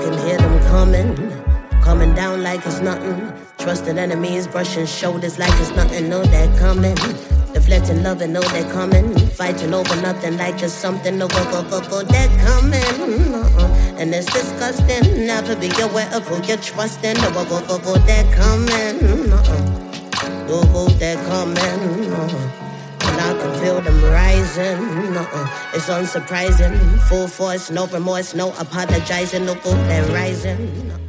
can hear them coming down like it's nothing. Trusted enemies brushing shoulders like it's nothing. Know they're coming, deflecting love and know they're coming. Fighting over nothing like it's something. No go, they're coming. And it's disgusting. Never be aware of who you're trusting. No go, they're coming. Go, they're coming. And I can feel them rising. It's unsurprising. Full force, no remorse, no apologizing. No go, they're rising.